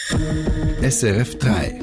SRF 3.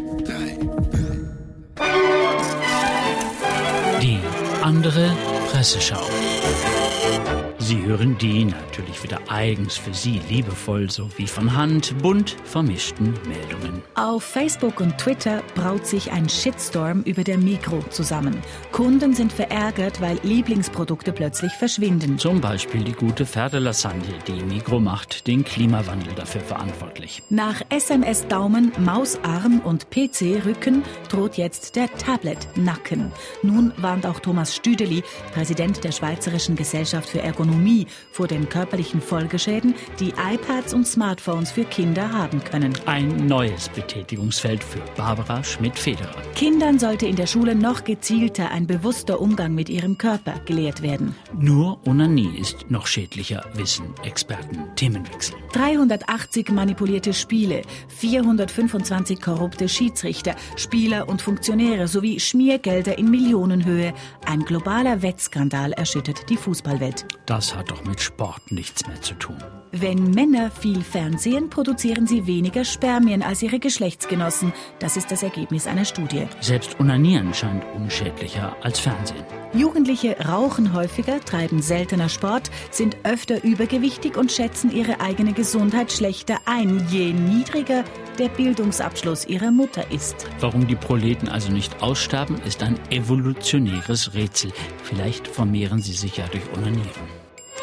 Die andere Presseschau. Sie hören die natürlich wieder eigens für Sie, liebevoll sowie von Hand, bunt vermischten Meldungen. Auf Facebook und Twitter braut sich ein Shitstorm über der Migros zusammen. Kunden sind verärgert, weil Lieblingsprodukte plötzlich verschwinden. Zum Beispiel die gute Pferdelasagne. Die Migros macht den Klimawandel dafür verantwortlich. Nach SMS-Daumen, Mausarm und PC-Rücken droht jetzt der Tablet-Nacken. Nun warnt auch Thomas Stüdeli, Präsident der Schweizerischen Gesellschaft für Ergonomie, vor den körperlichen Folgeschäden, die iPads und Smartphones für Kinder haben können. Ein neues Betätigungsfeld für Barbara Schmidt-Federer. Kindern sollte in der Schule noch gezielter ein bewusster Umgang mit ihrem Körper gelehrt werden. Nur Onanie ist noch schädlicher, wissen Experten. Themenwechsel. 380 manipulierte Spiele, 425 korrupte Schiedsrichter, Spieler und Funktionäre sowie Schmiergelder in Millionenhöhe. Ein globaler Wettskandal erschüttert die Fußballwelt. Das hat doch mit Sport nichts mehr zu tun. Wenn Männer viel fernsehen, produzieren sie weniger Spermien als ihre Geschlechtsgenossen. Das ist das Ergebnis einer Studie. Selbst Onanieren scheint unschädlicher als Fernsehen. Jugendliche rauchen häufiger, treiben seltener Sport, sind öfter übergewichtig und schätzen ihre eigene Gesundheit schlechter ein, je niedriger der Bildungsabschluss ihrer Mutter ist. Warum die Proleten also nicht aussterben, ist ein evolutionäres Rätsel. Vielleicht vermehren sie sich ja durch Onanieren.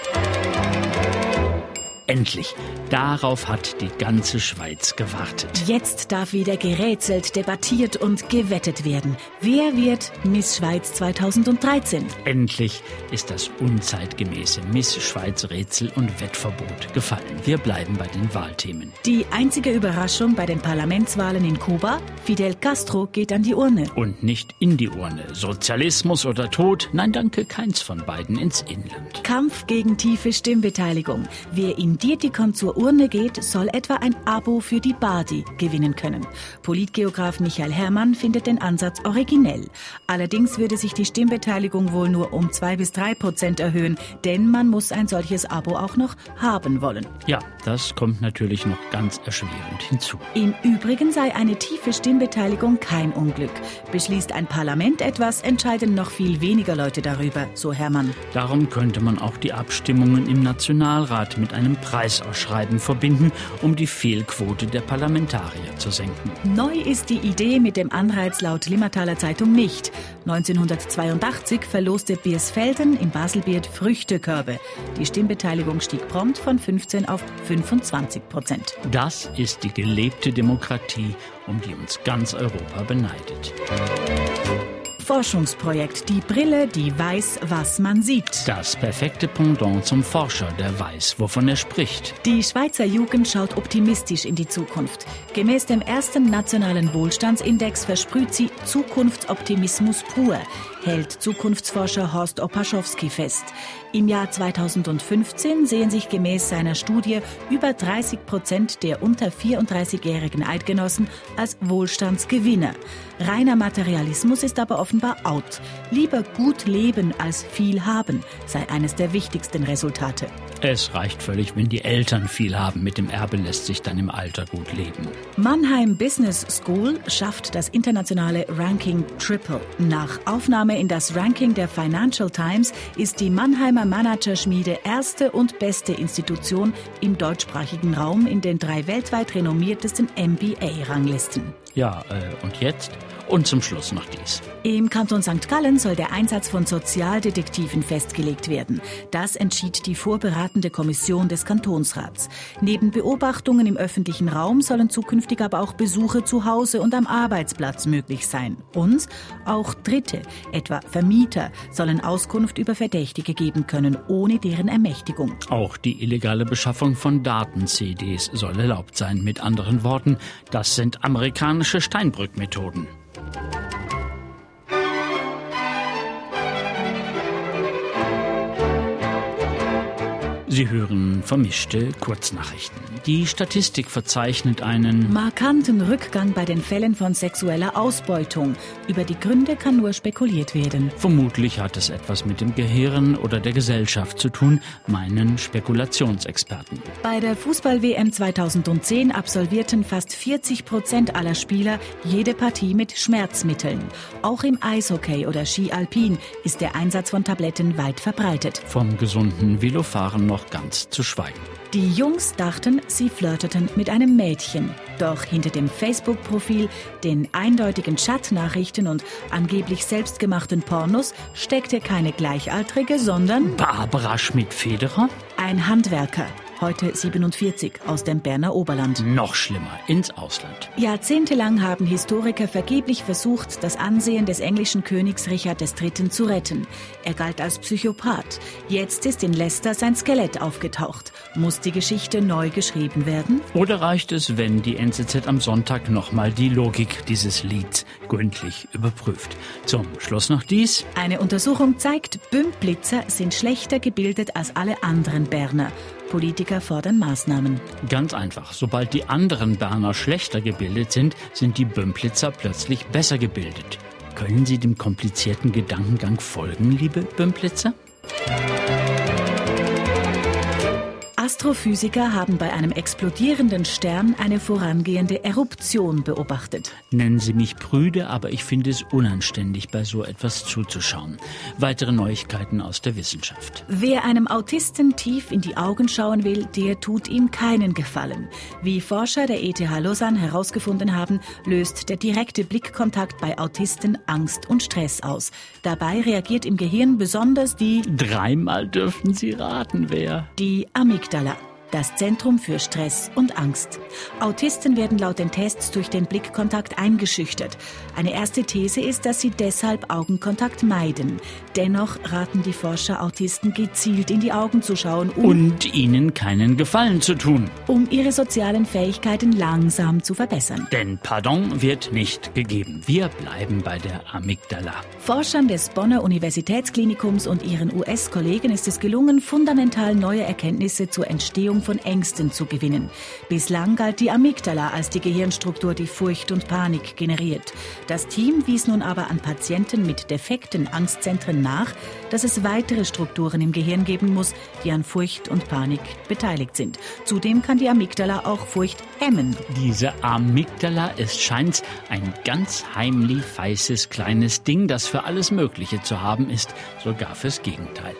Endlich. Darauf hat die ganze Schweiz gewartet. Jetzt darf wieder gerätselt, debattiert und gewettet werden. Wer wird Miss Schweiz 2013? Endlich ist das unzeitgemäße Miss Schweiz Rätsel- und Wettverbot gefallen. Wir bleiben bei den Wahlthemen. Die einzige Überraschung bei den Parlamentswahlen in Kuba? Fidel Castro geht an die Urne. Und nicht in die Urne. Sozialismus oder Tod? Nein, danke, keins von beiden ins Inland. Kampf gegen tiefe Stimmbeteiligung. Wer in Dietikon zur Urne geht, soll etwa ein Abo für die Badi gewinnen können. Politgeograf Michael Herrmann findet den Ansatz originell. Allerdings würde sich die Stimmbeteiligung wohl nur um 2-3% erhöhen, denn man muss ein solches Abo auch noch haben wollen. Ja, das kommt natürlich noch ganz erschwerend hinzu. Im Übrigen sei eine tiefe Stimmbeteiligung kein Unglück. Beschließt ein Parlament etwas, entscheiden noch viel weniger Leute darüber, so Herrmann. Darum könnte man auch die Abstimmungen im Nationalrat mit einem Preisausschreiben verbinden, um die Fehlquote der Parlamentarier zu senken. Neu ist die Idee mit dem Anreiz laut Limmertaler Zeitung nicht. 1982 verloste Biersfelden in Baselbiet Früchtekörbe. Die Stimmbeteiligung stieg prompt von 15 auf 25%. Das ist die gelebte Demokratie, um die uns ganz Europa beneidet. Forschungsprojekt Die Brille, die weiß, was man sieht. Das perfekte Pendant zum Forscher, der weiß, wovon er spricht. Die Schweizer Jugend schaut optimistisch in die Zukunft. Gemäß dem ersten nationalen Wohlstandsindex versprüht sie Zukunftsoptimismus pur, hält Zukunftsforscher Horst Opaschowski fest. Im Jahr 2015 sehen sich gemäß seiner Studie über 30% der unter 34-jährigen Eidgenossen als Wohlstandsgewinner. Reiner Materialismus ist aber offenbar out. Lieber gut leben als viel haben, sei eines der wichtigsten Resultate. Es reicht völlig, wenn die Eltern viel haben. Mit dem Erbe lässt sich dann im Alter gut leben. Mannheim Business School schafft das internationale Ranking Triple. Nach Aufnahme in das Ranking der Financial Times ist die Mannheimer Managerschmiede erste und beste Institution im deutschsprachigen Raum in den 3 weltweit renommiertesten MBA-Ranglisten. Ja, und jetzt? Und zum Schluss noch dies. Im Kanton St. Gallen soll der Einsatz von Sozialdetektiven festgelegt werden. Das entschied die vorberatende Kommission des Kantonsrats. Neben Beobachtungen im öffentlichen Raum sollen zukünftig aber auch Besuche zu Hause und am Arbeitsplatz möglich sein. Und auch Dritte, etwa Vermieter, sollen Auskunft über Verdächtige geben können, ohne deren Ermächtigung. Auch die illegale Beschaffung von Daten-CDs soll erlaubt sein. Mit anderen Worten, das sind amerikanische Steinbrück-Methoden. Sie hören vermischte Kurznachrichten. Die Statistik verzeichnet einen markanten Rückgang bei den Fällen von sexueller Ausbeutung. Über die Gründe kann nur spekuliert werden. Vermutlich hat es etwas mit dem Gehirn oder der Gesellschaft zu tun, meinen Spekulationsexperten. Bei der Fußball-WM 2010 absolvierten fast 40% aller Spieler jede Partie mit Schmerzmitteln. Auch im Eishockey oder Ski Alpin ist der Einsatz von Tabletten weit verbreitet. Vom gesunden Velofahren noch ganz zu schweigen. Die Jungs dachten, sie flirteten mit einem Mädchen. Doch hinter dem Facebook-Profil, den eindeutigen Chatnachrichten und angeblich selbstgemachten Pornos steckte keine Gleichaltrige, sondern Barbara Schmidt-Federer? Ein Handwerker. Heute 47, aus dem Berner Oberland. Noch schlimmer, ins Ausland. Jahrzehntelang haben Historiker vergeblich versucht, das Ansehen des englischen Königs Richard III. Zu retten. Er galt als Psychopath. Jetzt ist in Leicester sein Skelett aufgetaucht. Muss die Geschichte neu geschrieben werden? Oder reicht es, wenn die NZZ am Sonntag nochmal die Logik dieses Lieds gründlich überprüft? Zum Schluss noch dies. Eine Untersuchung zeigt, Bümplitzer sind schlechter gebildet als alle anderen Berner. Politiker fordern Maßnahmen. Ganz einfach. Sobald die anderen Berner schlechter gebildet sind, sind die Bümplitzer plötzlich besser gebildet. Können Sie dem komplizierten Gedankengang folgen, liebe Bümplitzer? Astrophysiker haben bei einem explodierenden Stern eine vorangehende Eruption beobachtet. Nennen Sie mich prüde, aber ich finde es unanständig, bei so etwas zuzuschauen. Weitere Neuigkeiten aus der Wissenschaft. Wer einem Autisten tief in die Augen schauen will, der tut ihm keinen Gefallen. Wie Forscher der ETH Lausanne herausgefunden haben, löst der direkte Blickkontakt bei Autisten Angst und Stress aus. Dabei reagiert im Gehirn besonders die... Dreimal dürfen Sie raten, wer? Die Amygdala. Das Zentrum für Stress und Angst. Autisten werden laut den Tests durch den Blickkontakt eingeschüchtert. Eine erste These ist, dass sie deshalb Augenkontakt meiden. Dennoch raten die Forscher Autisten gezielt in die Augen zu schauen, und ihnen keinen Gefallen zu tun. Um ihre sozialen Fähigkeiten langsam zu verbessern. Denn Pardon wird nicht gegeben. Wir bleiben bei der Amygdala. Forschern des Bonner Universitätsklinikums und ihren US-Kollegen ist es gelungen, fundamental neue Erkenntnisse zur Entstehung von Ängsten zu gewinnen. Bislang galt die Amygdala als die Gehirnstruktur, die Furcht und Panik generiert. Das Team wies nun aber an Patienten mit defekten Angstzentren nach, dass es weitere Strukturen im Gehirn geben muss, die an Furcht und Panik beteiligt sind. Zudem kann die Amygdala auch Furcht hemmen. Diese Amygdala ist scheint ein ganz heimlich feises kleines Ding, das für alles Mögliche zu haben ist, sogar fürs Gegenteil.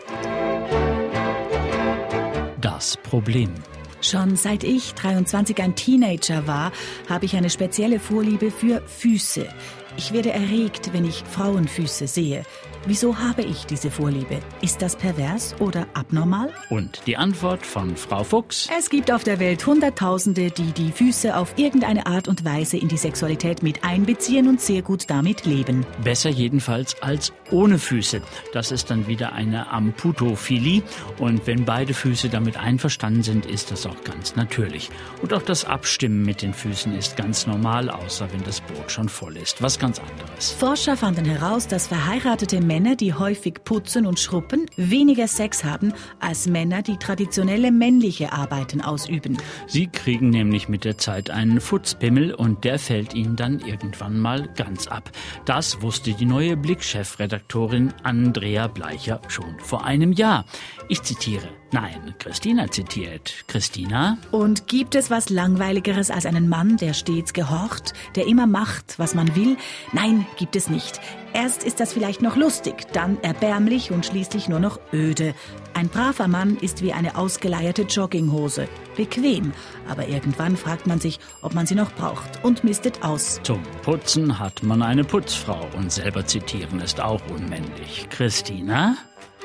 Das Problem. Schon seit ich 23 ein Teenager war, habe ich eine spezielle Vorliebe für Füße. Ich werde erregt, wenn ich Frauenfüße sehe. Wieso habe ich diese Vorliebe? Ist das pervers oder abnormal? Und die Antwort von Frau Fuchs? Es gibt auf der Welt Hunderttausende, die die Füße auf irgendeine Art und Weise in die Sexualität mit einbeziehen und sehr gut damit leben. Besser jedenfalls als ohne Füße. Das ist dann wieder eine Amputophilie. Und wenn beide Füße damit einverstanden sind, ist das auch ganz natürlich. Und auch das Abstimmen mit den Füßen ist ganz normal, außer wenn das Boot schon voll ist. Was ganz anderes. Forscher fanden heraus, dass verheiratete Männer, die häufig putzen und schruppen, weniger Sex haben als Männer, die traditionelle männliche Arbeiten ausüben. Sie kriegen nämlich mit der Zeit einen Futzpimmel und der fällt ihnen dann irgendwann mal ganz ab. Das wusste die neue Blick-Chefredaktorin Andrea Bleicher schon vor einem Jahr. Ich zitiere. Nein, Christina zitiert. Christina? Und gibt es was Langweiligeres als einen Mann, der stets gehorcht, der immer macht, was man will? Nein, gibt es nicht. Erst ist das vielleicht noch lustig, dann erbärmlich und schließlich nur noch öde. Ein braver Mann ist wie eine ausgeleierte Jogginghose. Bequem, aber irgendwann fragt man sich, ob man sie noch braucht und mistet aus. Zum Putzen hat man eine Putzfrau und selber zitieren ist auch unmännlich. Christina?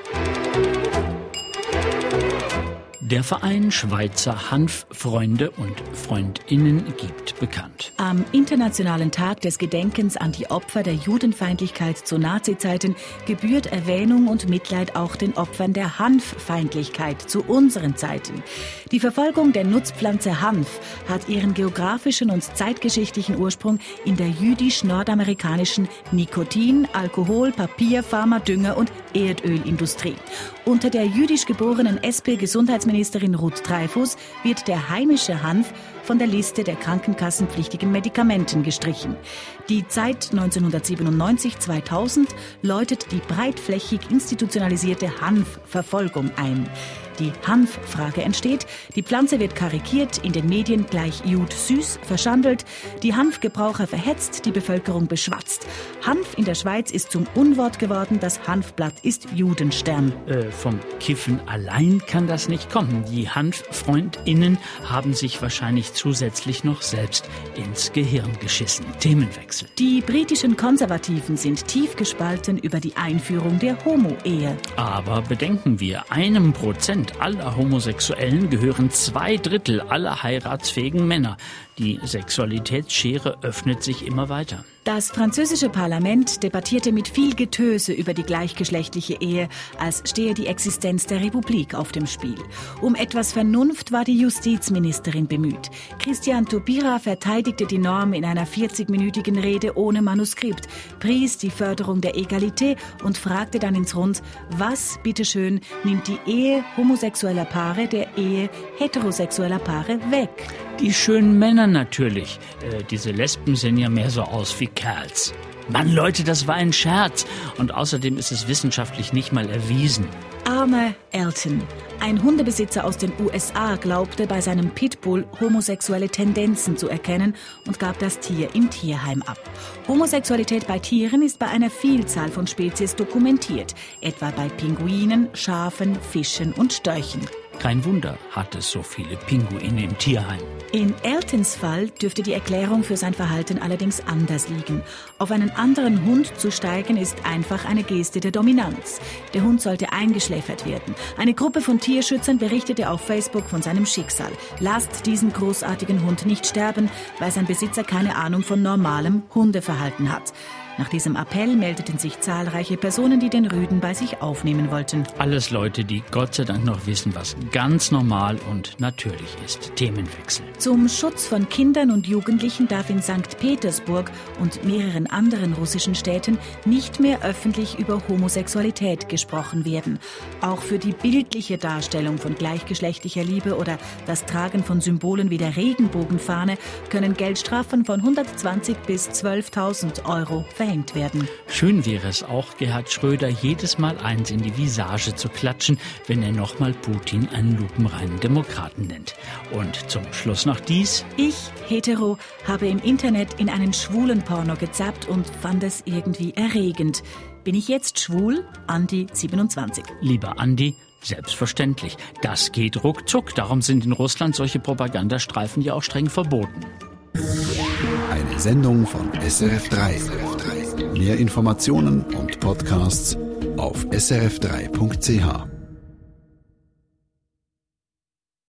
Der Verein Schweizer Hanffreunde und Freundinnen gibt bekannt. Am Internationalen Tag des Gedenkens an die Opfer der Judenfeindlichkeit zu Nazizeiten gebührt Erwähnung und Mitleid auch den Opfern der Hanffeindlichkeit zu unseren Zeiten. Die Verfolgung der Nutzpflanze Hanf hat ihren geografischen und zeitgeschichtlichen Ursprung in der jüdisch-nordamerikanischen Nikotin-, Alkohol-, Papier-, Pharma-, Dünger- und Erdölindustrie. Unter der jüdisch geborenen SP-Gesundheitsministerin Justizministerin Ruth Dreifuss wird der heimische Hanf von der Liste der krankenkassenpflichtigen Medikamenten gestrichen. Die seit 1997-2000 läutet die breitflächig institutionalisierte Hanfverfolgung ein. Die Hanffrage entsteht, die Pflanze wird karikiert, in den Medien gleich Jud-süß verschandelt, die Hanfgebraucher verhetzt, die Bevölkerung beschwatzt. Hanf in der Schweiz ist zum Unwort geworden, das Hanfblatt ist Judenstern. Vom Kiffen allein kann das nicht kommen. Die HanffreundInnen haben sich wahrscheinlich zusätzlich noch selbst ins Gehirn geschissen. Themenwechsel. Die britischen Konservativen sind tief gespalten über die Einführung der Homo-Ehe. Aber bedenken wir, 1% aller Homosexuellen gehören 2/3 aller heiratsfähigen Männer. Die Sexualitätsschere öffnet sich immer weiter. Das französische Parlament debattierte mit viel Getöse über die gleichgeschlechtliche Ehe, als stehe die Existenz der Republik auf dem Spiel. Um etwas Vernunft war die Justizministerin bemüht. Christian Taubira verteidigte die Norm in einer 40-minütigen Rede ohne Manuskript, pries die Förderung der Egalität und fragte dann ins Rund, was, bitteschön, nimmt die Ehe homosexueller Paare der Ehe heterosexueller Paare weg? Die schönen Männer natürlich. Diese Lesben sehen ja mehr so aus wie Kerls. Mann, Leute, das war ein Scherz. Und außerdem ist es wissenschaftlich nicht mal erwiesen. Armer Elton. Ein Hundebesitzer aus den USA glaubte bei seinem Pitbull homosexuelle Tendenzen zu erkennen und gab das Tier im Tierheim ab. Homosexualität bei Tieren ist bei einer Vielzahl von Spezies dokumentiert, etwa bei Pinguinen, Schafen, Fischen und Störchen. Kein Wunder, hat es so viele Pinguine im Tierheim. In Eltons Fall dürfte die Erklärung für sein Verhalten allerdings anders liegen. Auf einen anderen Hund zu steigen ist einfach eine Geste der Dominanz. Der Hund sollte eingeschläfert werden. Eine Gruppe von Tierschützern berichtete auf Facebook von seinem Schicksal. Lasst diesen großartigen Hund nicht sterben, weil sein Besitzer keine Ahnung von normalem Hundeverhalten hat. Nach diesem Appell meldeten sich zahlreiche Personen, die den Rüden bei sich aufnehmen wollten. Alles Leute, die Gott sei Dank noch wissen, was ganz normal und natürlich ist. Themenwechsel. Zum Schutz von Kindern und Jugendlichen darf in St. Petersburg und mehreren anderen russischen Städten nicht mehr öffentlich über Homosexualität gesprochen werden. Auch für die bildliche Darstellung von gleichgeschlechtlicher Liebe oder das Tragen von Symbolen wie der Regenbogenfahne können Geldstrafen von 120 bis 12.000 Euro verhängt werden. Schön wäre es auch, Gerhard Schröder jedes Mal eins in die Visage zu klatschen, wenn er nochmal Putin einen lupenreinen Demokraten nennt. Und zum Schluss noch dies. Ich, hetero, habe im Internet in einen schwulen Porno gezappt und fand es irgendwie erregend. Bin ich jetzt schwul? Andi, 27. Lieber Andi, selbstverständlich. Das geht ruckzuck. Darum sind in Russland solche Propagandastreifen ja auch streng verboten. Eine Sendung von SRF3. Mehr Informationen und Podcasts auf srf3.ch.